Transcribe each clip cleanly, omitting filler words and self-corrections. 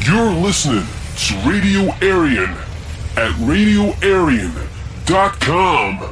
You're listening to Radio Aryan at radioaryan.com.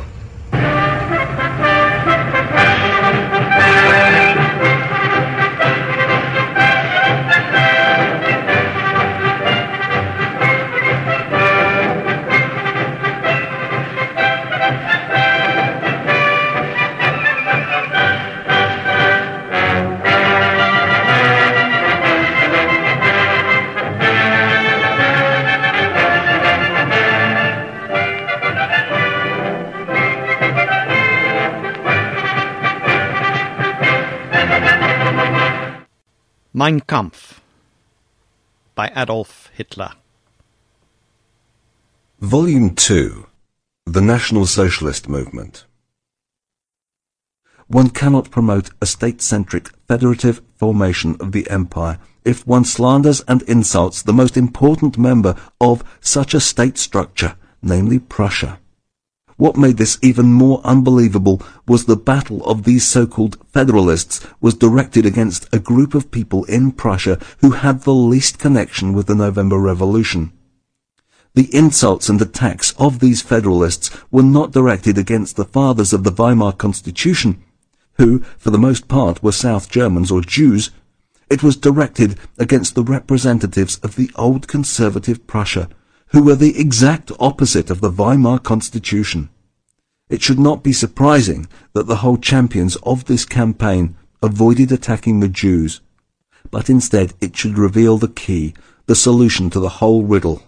Mein Kampf by Adolf Hitler. Volume 2. The National Socialist Movement. One cannot promote a state-centric federative formation of the empire if one slanders and insults the most important member of such a state structure, namely Prussia. What made this even more unbelievable was the battle of these so-called federalists was directed against a group of people in Prussia who had the least connection with the November Revolution. The insults and attacks of these federalists were not directed against the fathers of the Weimar Constitution, who, for the most part, were South Germans or Jews. It was directed against the representatives of the old conservative Prussia, who were the exact opposite of the Weimar Constitution. It should not be surprising that the whole champions of this campaign avoided attacking the Jews, but instead it should reveal the key, the solution to the whole riddle.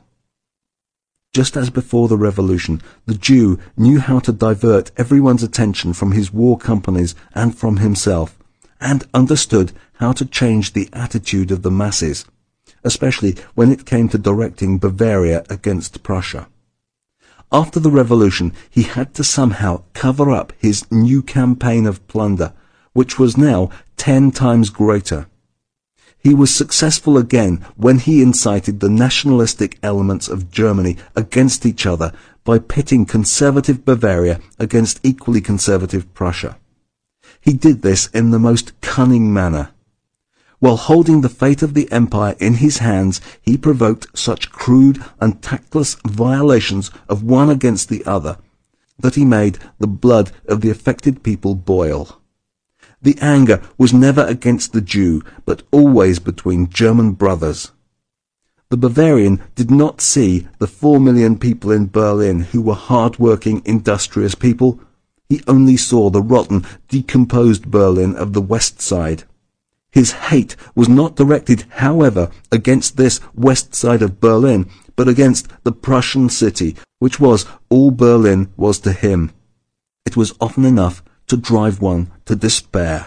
Just as before the revolution, the Jew knew how to divert everyone's attention from his war companies and from himself, and understood how to change the attitude of the masses, especially when it came to directing Bavaria against Prussia. After the revolution, he had to somehow cover up his new campaign of plunder, which was now 10 times greater. He was successful again when he incited the nationalistic elements of Germany against each other by pitting conservative Bavaria against equally conservative Prussia. He did this in the most cunning manner. While holding the fate of the empire in his hands, he provoked such crude and tactless violations of one against the other that he made the blood of the affected people boil. The anger was never against the Jew, but always between German brothers. The Bavarian did not see the 4 million people in Berlin who were hard-working, industrious people. He only saw the rotten, decomposed Berlin of the West Side. His hate was not directed, however, against this west side of Berlin, but against the Prussian city, which was all Berlin was to him. It was often enough to drive one to despair.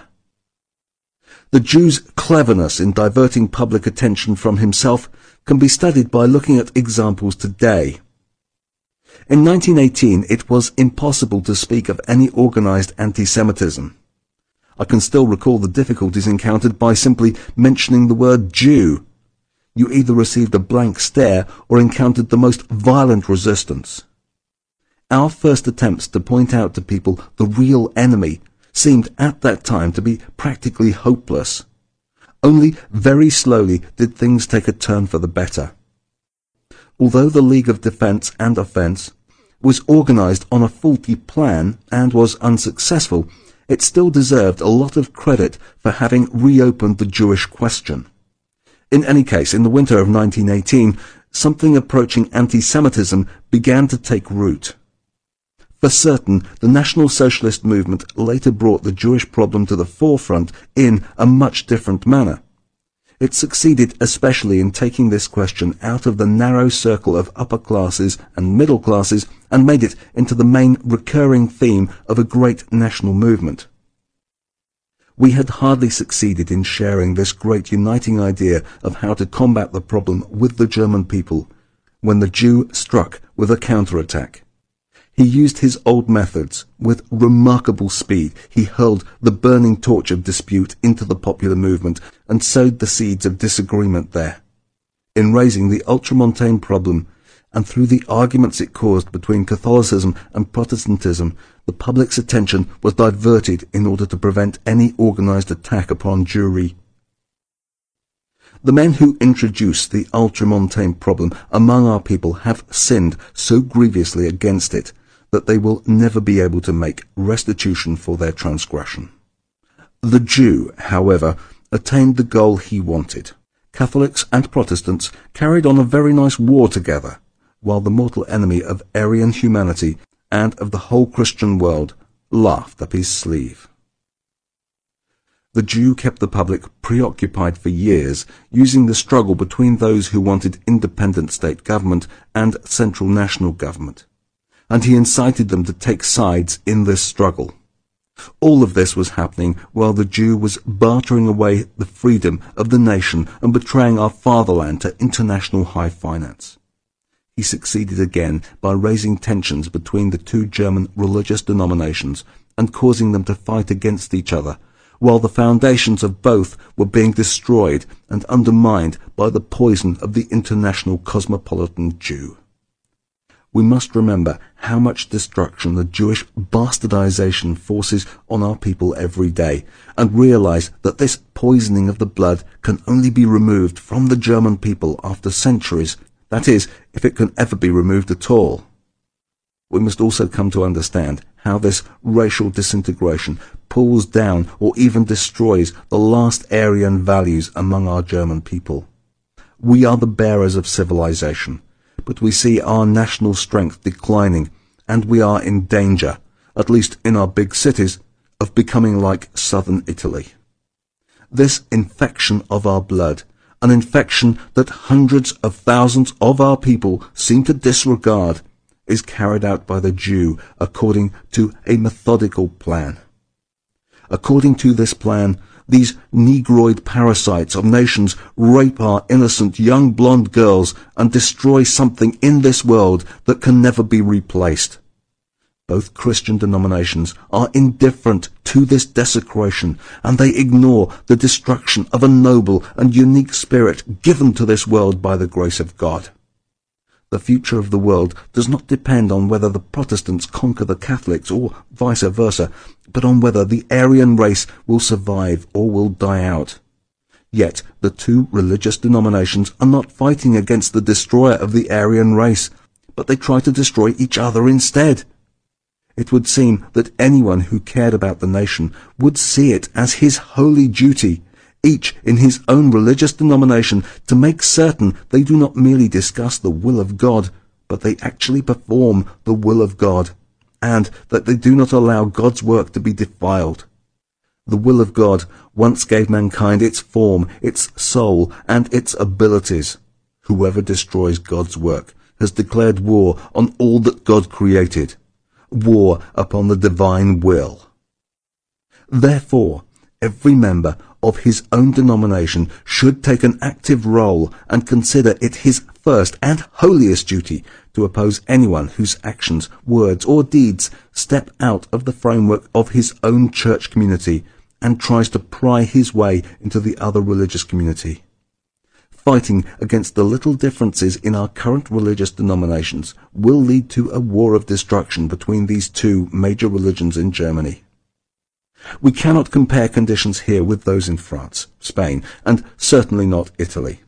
The Jew's cleverness in diverting public attention from himself can be studied by looking at examples today. In 1918, it was impossible to speak of any organized anti-Semitism. I can still recall the difficulties encountered by simply mentioning the word Jew. You either received a blank stare or encountered the most violent resistance. Our first attempts to point out to people the real enemy seemed at that time to be practically hopeless. Only very slowly did things take a turn for the better. Although the League of Defense and Offense was organized on a faulty plan and was unsuccessful, it still deserved a lot of credit for having reopened the Jewish question. In any case, in the winter of 1918, something approaching anti-Semitism began to take root. For certain, the National Socialist movement later brought the Jewish problem to the forefront in a much different manner. It succeeded especially in taking this question out of the narrow circle of upper classes and middle classes and made it into the main recurring theme of a great national movement. We had hardly succeeded in sharing this great uniting idea of how to combat the problem with the German people when the Jew struck with a counterattack. He used his old methods. With remarkable speed, he hurled the burning torch of dispute into the popular movement and sowed the seeds of disagreement there. In raising the ultramontane problem, and through the arguments it caused between Catholicism and Protestantism, the public's attention was diverted in order to prevent any organized attack upon Jewry. The men who introduced the ultramontane problem among our people have sinned so grievously against it that they will never be able to make restitution for their transgression. The Jew, however, attained the goal he wanted. Catholics and Protestants carried on a very nice war together, while the mortal enemy of Aryan humanity and of the whole Christian world laughed up his sleeve. The Jew kept the public preoccupied for years, using the struggle between those who wanted independent state government and central national government, and he incited them to take sides in this struggle. All of this was happening while the Jew was bartering away the freedom of the nation and betraying our fatherland to international high finance. He succeeded again by raising tensions between the two German religious denominations and causing them to fight against each other, while the foundations of both were being destroyed and undermined by the poison of the international cosmopolitan Jew. We must remember how much destruction the Jewish bastardization forces on our people every day, and realize that this poisoning of the blood can only be removed from the German people after centuries, that is, if it can ever be removed at all. We must also come to understand how this racial disintegration pulls down or even destroys the last Aryan values among our German people. We are the bearers of civilization, but we see our national strength declining, and we are in danger, at least in our big cities, of becoming like southern Italy. This infection of our blood, an infection that hundreds of thousands of our people seem to disregard, is carried out by the Jew according to a methodical plan. According to this plan, these negroid parasites of nations rape our innocent young blonde girls and destroy something in this world that can never be replaced. Both Christian denominations are indifferent to this desecration, and they ignore the destruction of a noble and unique spirit given to this world by the grace of God. The future of the world does not depend on whether the Protestants conquer the Catholics or vice versa, but on whether the Aryan race will survive or will die out. Yet the two religious denominations are not fighting against the destroyer of the Aryan race, but they try to destroy each other instead. It would seem that anyone who cared about the nation would see it as his holy duty, each in his own religious denomination, to make certain they do not merely discuss the will of God, but they actually perform the will of God, and that they do not allow God's work to be defiled. The will of God once gave mankind its form, its soul, and its abilities. Whoever destroys God's work has declared war on all that God created, war upon the divine will. Therefore, every member of his own denomination should take an active role and consider it his first and holiest duty to oppose anyone whose actions, words, or deeds step out of the framework of his own church community and tries to pry his way into the other religious community. Fighting against the little differences in our current religious denominations will lead to a war of destruction between these two major religions in Germany. We cannot compare conditions here with those in France, Spain, and certainly not Italy.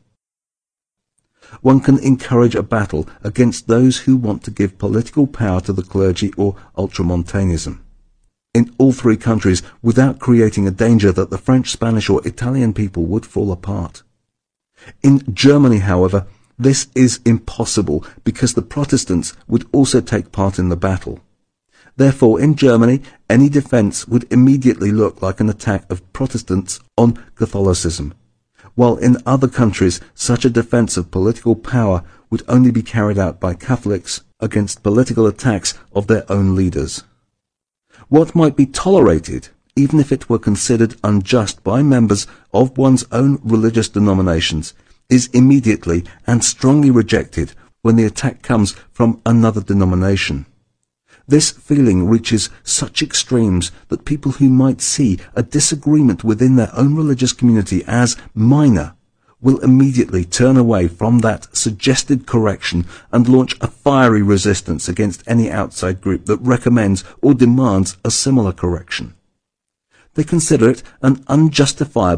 One can encourage a battle against those who want to give political power to the clergy or ultramontanism in all three countries without creating a danger that the French, Spanish, or Italian people would fall apart. In Germany, however, this is impossible because the Protestants would also take part in the battle. Therefore, in Germany, any defense would immediately look like an attack of Protestants on Catholicism, while in other countries such a defense of political power would only be carried out by Catholics against political attacks of their own leaders. What might be tolerated, even if it were considered unjust by members of one's own religious denominations, is immediately and strongly rejected when the attack comes from another denomination. This feeling reaches such extremes that people who might see a disagreement within their own religious community as minor will immediately turn away from that suggested correction and launch a fiery resistance against any outside group that recommends or demands a similar correction. They consider it an unjustifiable,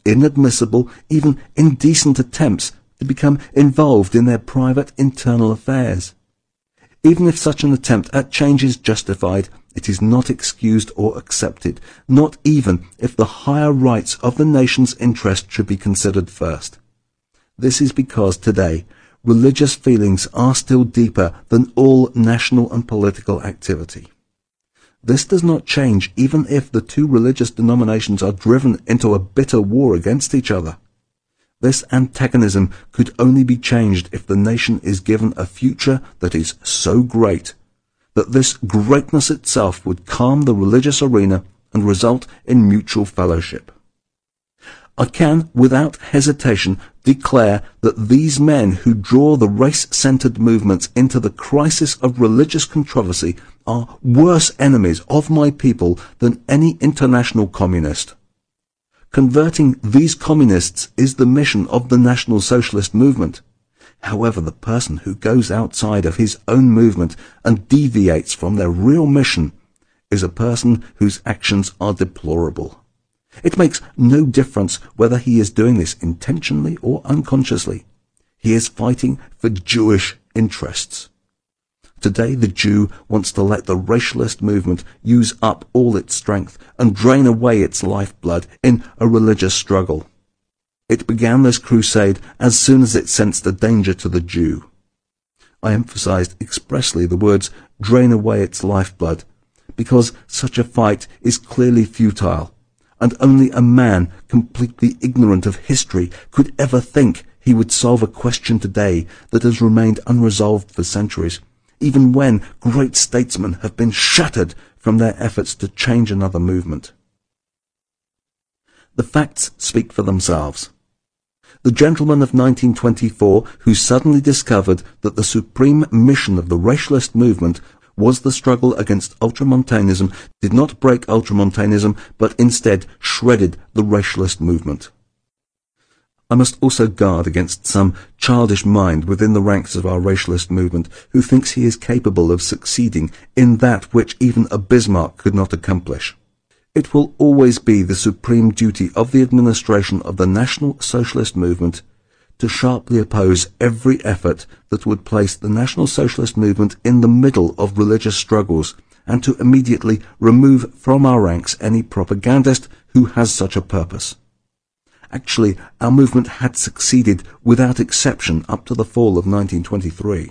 inadmissible, even indecent attempts to become involved in their private internal affairs. Even if such an attempt at change is justified, it is not excused or accepted, not even if the higher rights of the nation's interest should be considered first. This is because today, religious feelings are still deeper than all national and political activity. This does not change even if the two religious denominations are driven into a bitter war against each other. This antagonism could only be changed if the nation is given a future that is so great that this greatness itself would calm the religious arena and result in mutual fellowship. I can, without hesitation, declare that these men who draw the race-centered movements into the crisis of religious controversy are worse enemies of my people than any international communist. Converting these communists is the mission of the National Socialist movement. However, the person who goes outside of his own movement and deviates from their real mission is a person whose actions are deplorable. It makes no difference whether he is doing this intentionally or unconsciously. He is fighting for Jewish interests. Today the Jew wants to let the racialist movement use up all its strength and drain away its lifeblood in a religious struggle. It began this crusade as soon as it sensed a danger to the Jew. I emphasized expressly the words drain away its lifeblood, because such a fight is clearly futile, and only a man completely ignorant of history could ever think he would solve a question today that has remained unresolved for centuries, even when great statesmen have been shattered from their efforts to change another movement. The facts speak for themselves. The gentleman of 1924 who suddenly discovered that the supreme mission of the racialist movement was the struggle against ultramontanism did not break ultramontanism, but instead shredded the racialist movement. I must also guard against some childish mind within the ranks of our racialist movement who thinks he is capable of succeeding in that which even a Bismarck could not accomplish. It will always be the supreme duty of the administration of the National Socialist movement to sharply oppose every effort that would place the National Socialist movement in the middle of religious struggles, and to immediately remove from our ranks any propagandist who has such a purpose. Actually, our movement had succeeded without exception up to the fall of 1923.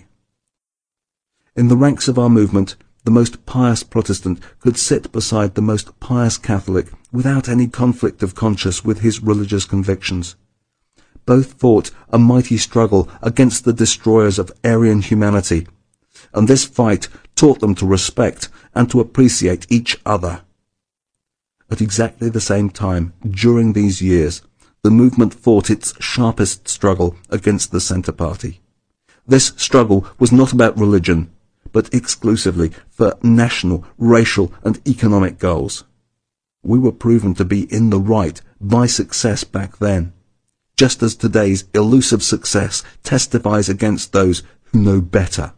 In the ranks of our movement, the most pious Protestant could sit beside the most pious Catholic without any conflict of conscience with his religious convictions. Both fought a mighty struggle against the destroyers of Aryan humanity, and this fight taught them to respect and to appreciate each other. At exactly the same time, during these years, the movement fought its sharpest struggle against the Centre Party. This struggle was not about religion, but exclusively for national, racial and economic goals. We were proven to be in the right by success back then, just as today's elusive success testifies against those who know better.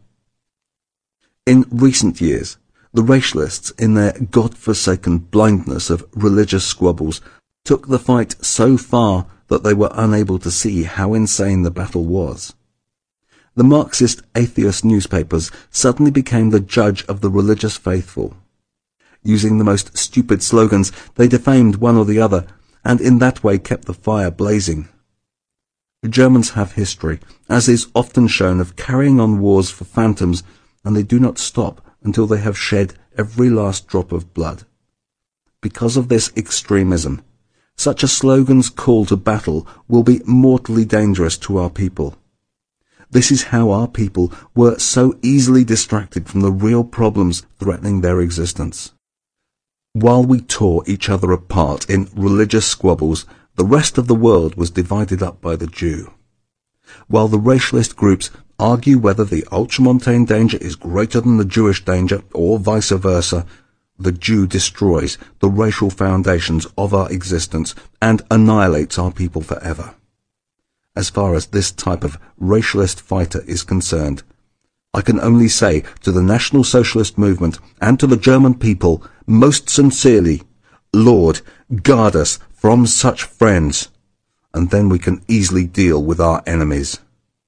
In recent years, the racialists, in their God-forsaken blindness of religious squabbles, took the fight so far that they were unable to see how insane the battle was. The Marxist atheist newspapers suddenly became the judge of the religious faithful. Using the most stupid slogans, they defamed one or the other, and in that way kept the fire blazing. Germans have history, as is often shown, of carrying on wars for phantoms, and they do not stop until they have shed every last drop of blood. Because of this extremism, such a slogan's call to battle will be mortally dangerous to our people. This is how our people were so easily distracted from the real problems threatening their existence. While we tore each other apart in religious squabbles, the rest of the world was divided up by the Jew. While the racialist groups argue whether the ultramontane danger is greater than the Jewish danger, or vice versa, the Jew destroys the racial foundations of our existence and annihilates our people forever. As far as this type of racialist fighter is concerned, I can only say to the National Socialist movement and to the German people most sincerely, Lord, guard us from such friends. and then we can easily deal with our enemies.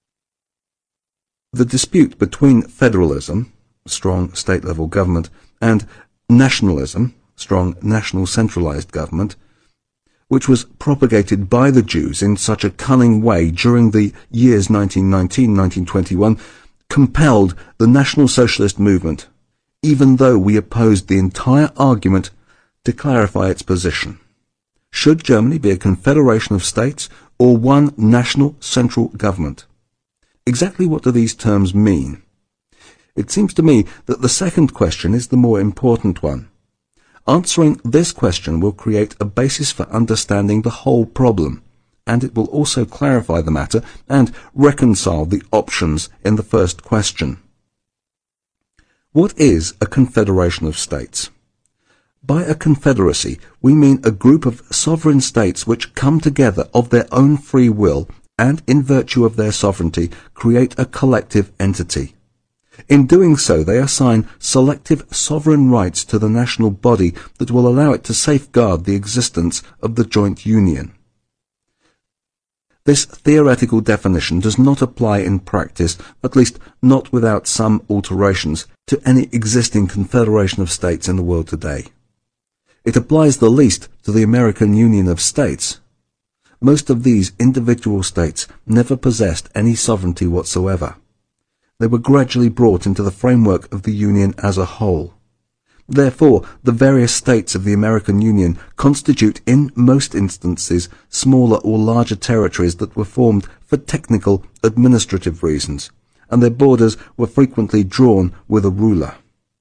The dispute between federalism, strong state-level government, and nationalism, strong national centralized government, which was propagated by the Jews in such a cunning way during the years 1919-1921, compelled the National Socialist movement, even though we opposed the entire argument, to clarify its position. Should Germany be a confederation of states or one national central government? Exactly what do these terms mean? It seems to me that the second question is the more important one. Answering this question will create a basis for understanding the whole problem, and it will also clarify the matter and reconcile the options in the first question. What is a confederation of states? By a confederacy, we mean a group of sovereign states which come together of their own free will and, in virtue of their sovereignty, create a collective entity. In doing so, they assign selective sovereign rights to the national body that will allow it to safeguard the existence of the joint union. This theoretical definition does not apply in practice, at least not without some alterations, to any existing confederation of states in the world today. It applies the least to the American Union of States. Most of these individual states never possessed any sovereignty whatsoever. They were gradually brought into the framework of the Union as a whole. Therefore, the various states of the American Union constitute, in most instances, smaller or larger territories that were formed for technical, administrative reasons, and their borders were frequently drawn with a ruler.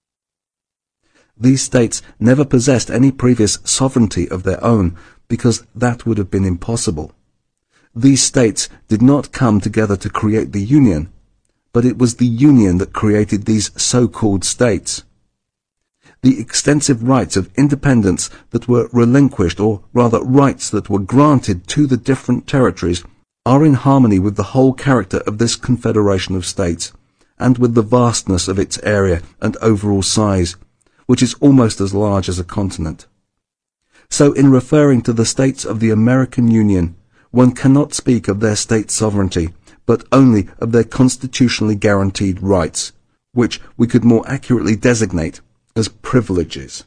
These states never possessed any previous sovereignty of their own, because that would have been impossible. These states did not come together to create the Union, but it was the Union that created these so-called states. The extensive rights of independence that were relinquished, or rather rights that were granted to the different territories, are in harmony with the whole character of this confederation of states, and with the vastness of its area and overall size, which is almost as large as a continent. So in referring to the states of the American Union, one cannot speak of their state sovereignty, but only of their constitutionally guaranteed rights, which we could more accurately designate as privileges.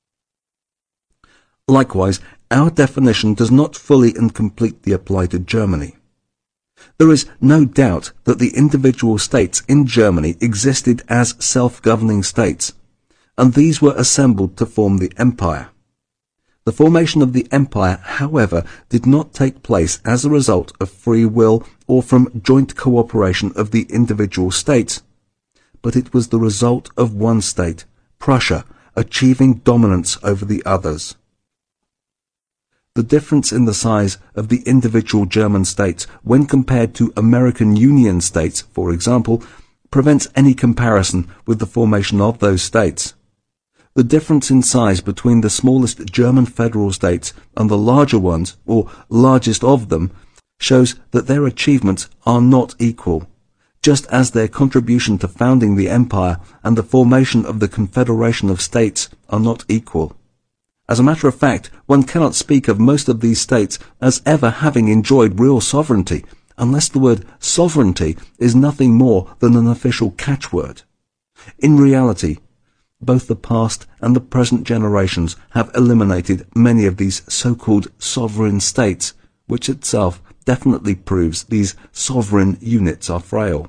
Likewise, our definition does not fully and completely apply to Germany. There is no doubt that the individual states in Germany existed as self-governing states, and these were assembled to form the empire. The formation of the empire, however, did not take place as a result of free will or from joint cooperation of the individual states, but it was the result of one state, Prussia, achieving dominance over the others. The difference in the size of the individual German states when compared to American Union states, for example, prevents any comparison with the formation of those states. The difference in size between the smallest German federal states and the larger ones, or largest of them, shows that their achievements are not equal, just as their contribution to founding the empire and the formation of the Confederation of States are not equal. As a matter of fact, one cannot speak of most of these states as ever having enjoyed real sovereignty, unless the word sovereignty is nothing more than an official catchword. In reality, both the past and the present generations have eliminated many of these so-called sovereign states, which itself definitely proves these sovereign units are frail.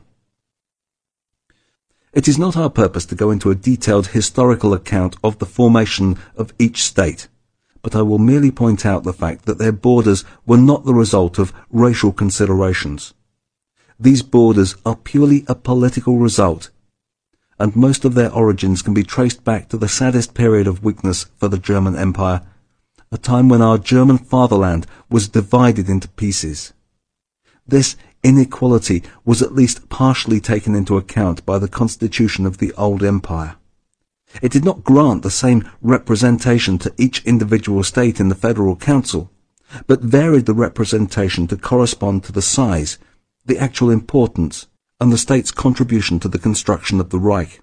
It is not our purpose to go into a detailed historical account of the formation of each state, but I will merely point out the fact that their borders were not the result of racial considerations. These borders are purely a political result, and most of their origins can be traced back to the saddest period of weakness for the German Empire, a time when our German fatherland was divided into pieces. This inequality was at least partially taken into account by the constitution of the old empire. It did not grant the same representation to each individual state in the Federal Council, but varied the representation to correspond to the size, the actual importance, and the state's contribution to the construction of the Reich.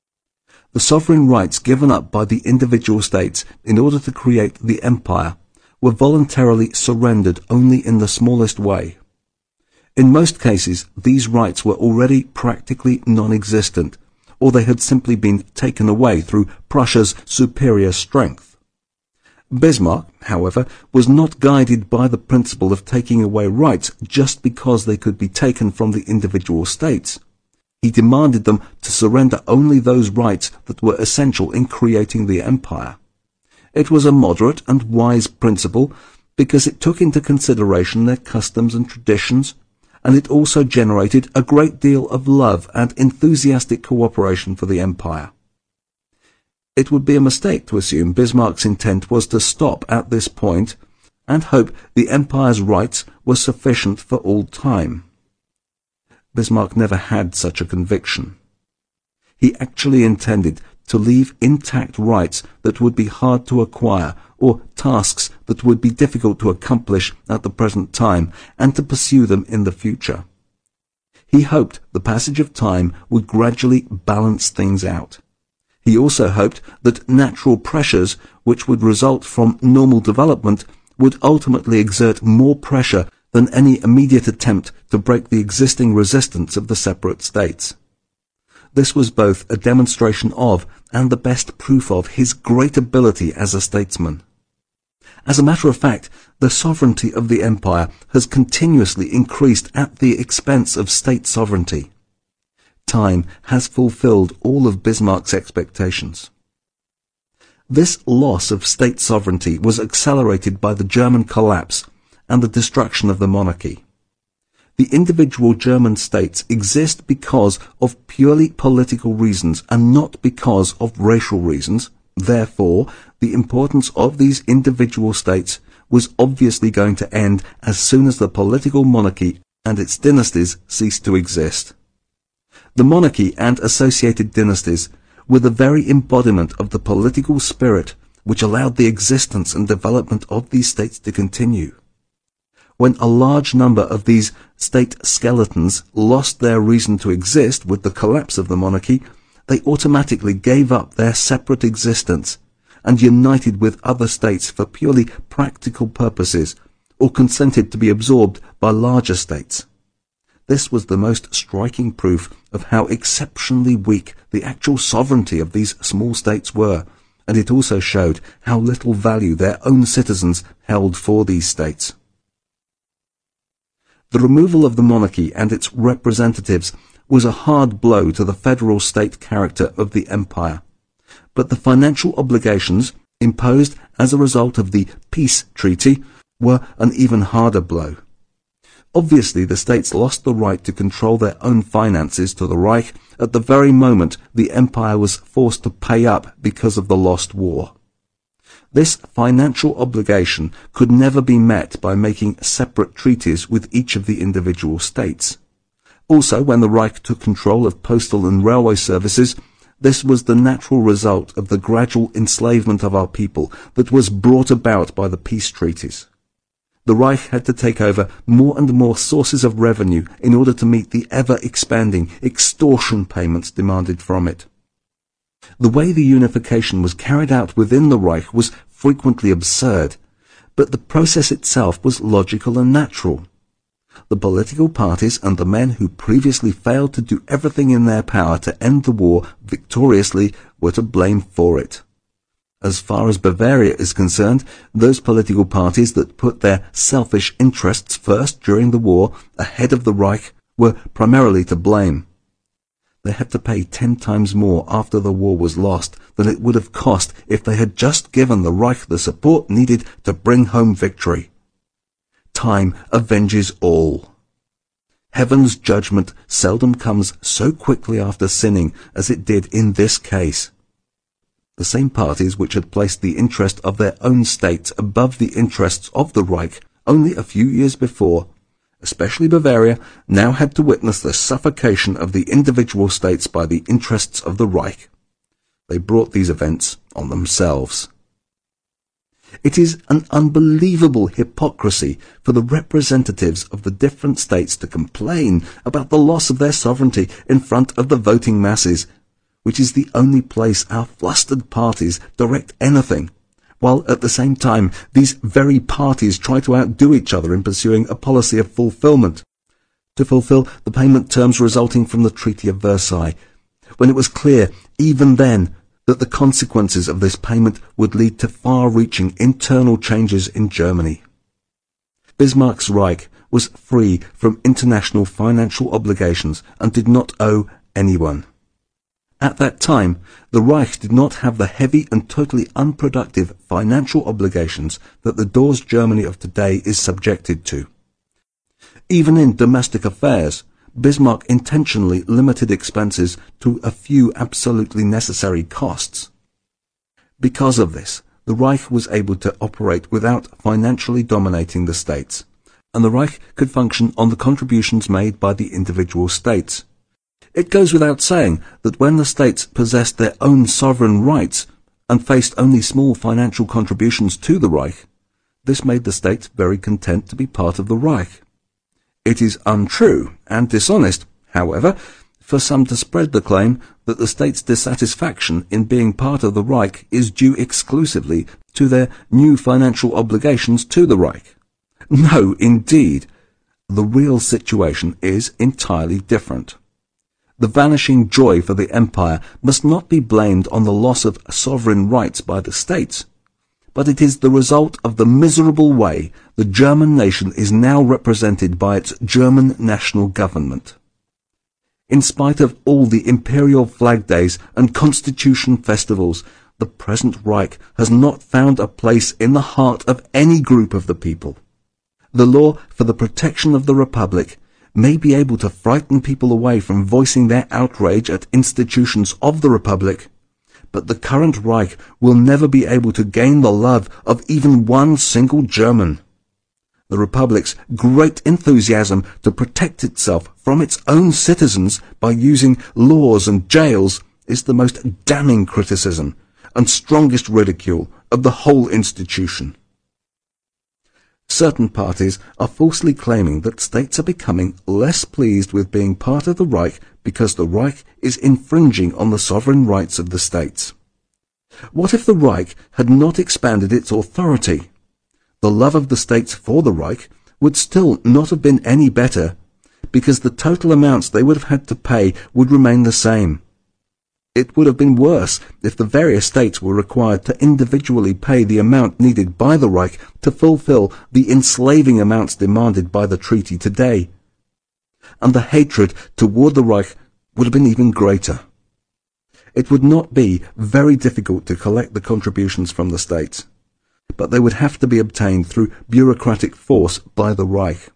The sovereign rights given up by the individual states in order to create the empire were voluntarily surrendered only in the smallest way. In most cases, these rights were already practically non-existent, or they had simply been taken away through Prussia's superior strength. Bismarck, however, was not guided by the principle of taking away rights just because they could be taken from the individual states. He demanded them to surrender only those rights that were essential in creating the empire. It was a moderate and wise principle because it took into consideration their customs and traditions, and it also generated a great deal of love and enthusiastic cooperation for the empire. It would be a mistake to assume Bismarck's intent was to stop at this point and hope the empire's rights were sufficient for all time. Bismarck never had such a conviction. He actually intended to leave intact rights that would be hard to acquire, or tasks that would be difficult to accomplish at the present time, and to pursue them in the future. He hoped the passage of time would gradually balance things out. He also hoped that natural pressures which would result from normal development would ultimately exert more pressure than any immediate attempt to break the existing resistance of the separate states. This was both a demonstration of and the best proof of his great ability as a statesman. As a matter of fact, the sovereignty of the empire has continuously increased at the expense of state sovereignty. Time has fulfilled all of Bismarck's expectations. This loss of state sovereignty was accelerated by the German collapse and the destruction of the monarchy. The individual German states exist because of purely political reasons and not because of racial reasons. Therefore, the importance of these individual states was obviously going to end as soon as the political monarchy and its dynasties ceased to exist. The monarchy and associated dynasties were the very embodiment of the political spirit which allowed the existence and development of these states to continue. When a large number of these state skeletons lost their reason to exist with the collapse of the monarchy, they automatically gave up their separate existence and united with other states for purely practical purposes, or consented to be absorbed by larger states. This was the most striking proof of how exceptionally weak the actual sovereignty of these small states were, and it also showed how little value their own citizens held for these states. The removal of the monarchy and its representatives was a hard blow to the federal state character of the empire, but the financial obligations imposed as a result of the peace treaty were an even harder blow. Obviously, the states lost the right to control their own finances to the Reich at the very moment the empire was forced to pay up because of the lost war. This financial obligation could never be met by making separate treaties with each of the individual states. Also, when the Reich took control of postal and railway services, this was the natural result of the gradual enslavement of our people that was brought about by the peace treaties. The Reich had to take over more and more sources of revenue in order to meet the ever-expanding extortion payments demanded from it. The way the unification was carried out within the Reich was frequently absurd, but the process itself was logical and natural. The political parties and the men who previously failed to do everything in their power to end the war victoriously were to blame for it. As far as Bavaria is concerned, those political parties that put their selfish interests first during the war ahead of the Reich were primarily to blame. They had to pay 10 times more after the war was lost than it would have cost if they had just given the Reich the support needed to bring home victory. Time avenges all. Heaven's judgment seldom comes so quickly after sinning as it did in this case. The same parties which had placed the interest of their own states above the interests of the Reich only a few years before, especially Bavaria, now had to witness the suffocation of the individual states by the interests of the Reich. They brought these events on themselves. It is an unbelievable hypocrisy for the representatives of the different states to complain about the loss of their sovereignty in front of the voting masses, which is the only place our flustered parties direct anything, while at the same time these very parties try to outdo each other in pursuing a policy of fulfillment, to fulfill the payment terms resulting from the Treaty of Versailles, when it was clear, even then, that the consequences of this payment would lead to far-reaching internal changes in Germany. Bismarck's Reich was free from international financial obligations and did not owe anyone. At that time, the Reich did not have the heavy and totally unproductive financial obligations that the Dawes Germany of today is subjected to. Even in domestic affairs, Bismarck intentionally limited expenses to a few absolutely necessary costs. Because of this, the Reich was able to operate without financially dominating the states, and the Reich could function on the contributions made by the individual states. It goes without saying that when the states possessed their own sovereign rights and faced only small financial contributions to the Reich, this made the states very content to be part of the Reich. It is untrue and dishonest, however, for some to spread the claim that the states' dissatisfaction in being part of the Reich is due exclusively to their new financial obligations to the Reich. No, indeed, the real situation is entirely different. The vanishing joy for the empire must not be blamed on the loss of sovereign rights by the states, but it is the result of the miserable way the German nation is now represented by its German national government. In spite of all the imperial flag days and constitution festivals, the present Reich has not found a place in the heart of any group of the people. The law for the protection of the Republic may be able to frighten people away from voicing their outrage at institutions of the Republic, but the current Reich will never be able to gain the love of even one single German. The Republic's great enthusiasm to protect itself from its own citizens by using laws and jails is the most damning criticism and strongest ridicule of the whole institution. Certain parties are falsely claiming that states are becoming less pleased with being part of the Reich because the Reich is infringing on the sovereign rights of the states. What if the Reich had not expanded its authority? The love of the states for the Reich would still not have been any better, because the total amounts they would have had to pay would remain the same. It would have been worse if the various states were required to individually pay the amount needed by the Reich to fulfill the enslaving amounts demanded by the treaty today. And the hatred toward the Reich would have been even greater. It would not be very difficult to collect the contributions from the states, but they would have to be obtained through bureaucratic force by the Reich.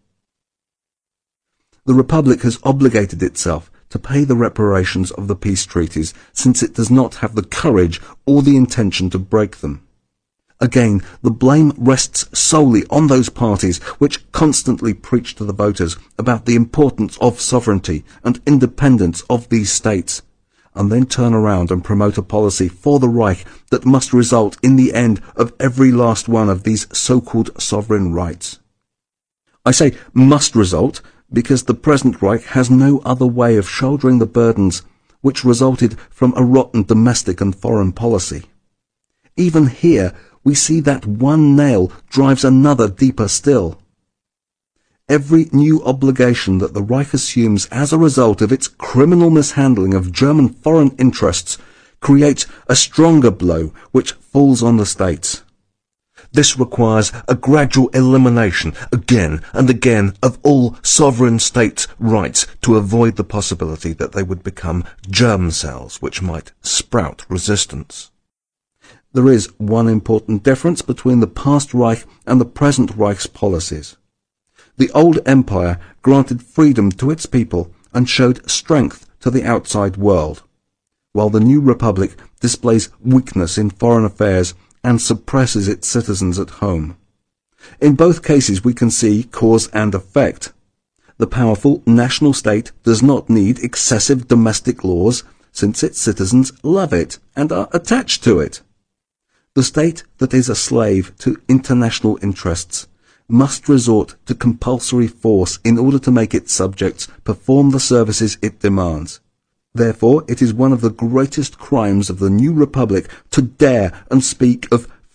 The Republic has obligated itself to pay the reparations of the peace treaties, since it does not have the courage or the intention to break them. Again, the blame rests solely on those parties which constantly preach to the voters about the importance of sovereignty and independence of these states, and then turn around and promote a policy for the Reich that must result in the end of every last one of these so-called sovereign rights. I say must result because the present Reich has no other way of shouldering the burdens which resulted from a rotten domestic and foreign policy. Even here, we see that one nail drives another deeper still. Every new obligation that the Reich assumes as a result of its criminal mishandling of German foreign interests creates a stronger blow which falls on the states. This requires a gradual elimination again and again of all sovereign states' rights to avoid the possibility that they would become germ cells which might sprout resistance. There is one important difference between the past Reich and the present Reich's policies. The old empire granted freedom to its people and showed strength to the outside world, while the new republic displays weakness in foreign affairs and suppresses its citizens at home. In both cases we can see cause and effect. The powerful national state does not need excessive domestic laws, since its citizens love it and are attached to it. The state that is a slave to international interests must resort to compulsory force in order to make its subjects perform the services it demands. Therefore, it is one of the greatest crimes of the new republic to dare and speak of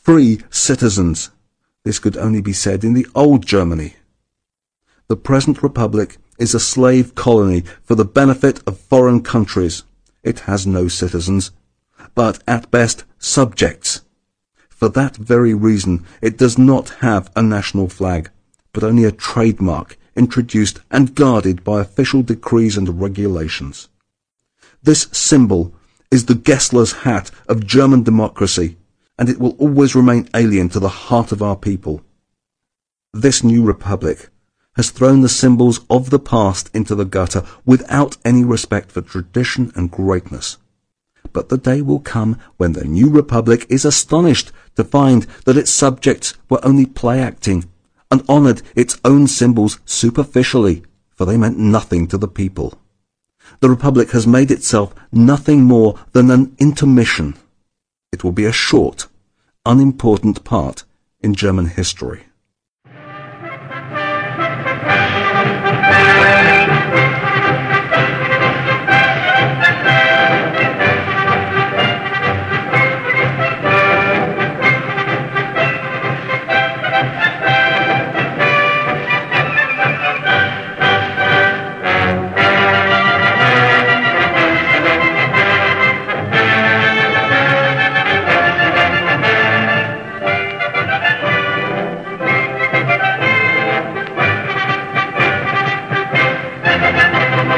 free citizens. This could only be said in the old Germany. The present republic is a slave colony for the benefit of foreign countries. It has no citizens, but at best subjects. For that very reason, it does not have a national flag, but only a trademark introduced and guarded by official decrees and regulations. This symbol is the Gessler's hat of German democracy, and it will always remain alien to the heart of our people. This new republic has thrown the symbols of the past into the gutter without any respect for tradition and greatness. But the day will come when the new republic is astonished to find that its subjects were only play-acting and honoured its own symbols superficially, for they meant nothing to the people. The republic has made itself nothing more than an intermission. It will be a short, unimportant part in German history.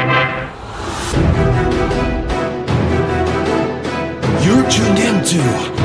You're tuned into